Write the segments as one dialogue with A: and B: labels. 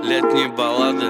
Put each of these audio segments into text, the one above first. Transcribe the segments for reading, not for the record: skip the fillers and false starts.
A: Летние баллады.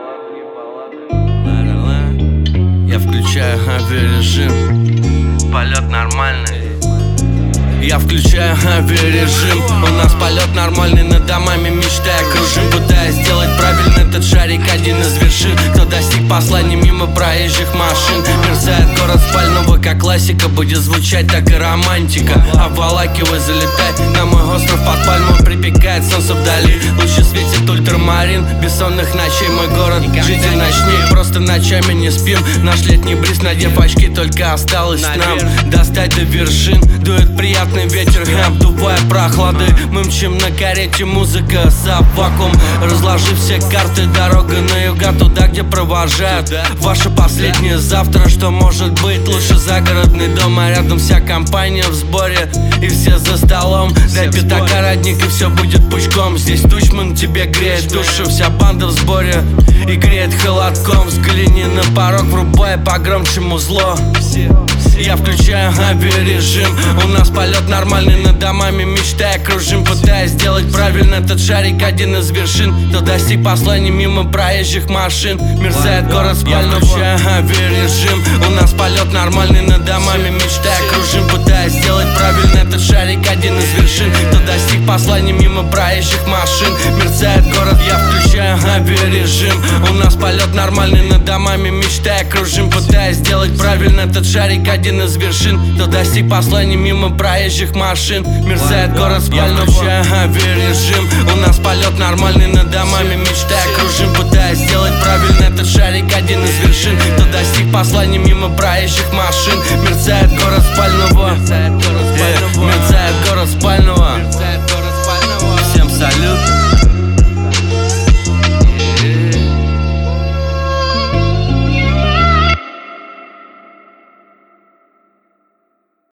A: Я включаю авиарежим. Полет нормальный. Я включаю авиарежим. У нас полет нормальный, над домами мечтая кружим, пытаясь сделать правильно этот шарик, один из вершин. Кто достиг посланий мимо проезжих машин. Мерцает город спального, как классика. Будет звучать так и романтика. Обволакивай, залетай на мой остров под пальму. Припекает солнце вдали, лучше светит ультрамарин. Бессонных ночей мой город, житель ночней. Просто ночами не спим. Наш летний бриз, надев очки, только осталось нам достать до вершин. Дует приятный ветер, обдувая прохлады. Мы мчим на карете, музыка, вакуум. Разложив все карты, дорога на юга, туда, где провожают. Ваше последнее завтра, что может быть лучше? Загородный дом, а рядом вся компания в сборе. И все за столом, дай пятака, родник, и все будет пучком. Здесь Тучман тебе греет душу, вся банда в сборе и греет холодком. Взгляни на порог, врубай погромче музло. Я включаю авиарежим. У нас полет нормальный, над домами мечтая кружим, пытаясь сделать правильно этот шарик, один из вершин. Кто достиг посланий мимо проезжих машин. Мерцает город спального, авиарежим. У нас полет нормальный, над домами мечтая кружим, пытаясь сделать правильно этот шарик, один из вершин. Кто достиг посланий мимо проезжих машин. Мерцает город, я включаю авиарежим. У нас полет нормальный, над домами мечтая кружим, пытаясь сделать правильно этот шарик, один из вершин. Кто достиг посланий мимо проезжих машин. Мерцает город спального, авиарежим. У нас полет нормальный, над домами мечтая кружим, пытаясь сделать правильно этот шарик, один из вершин. Кто достиг посланий мимо проезжих машин. Мерцает город спального, мерцает город спального. Всем салют.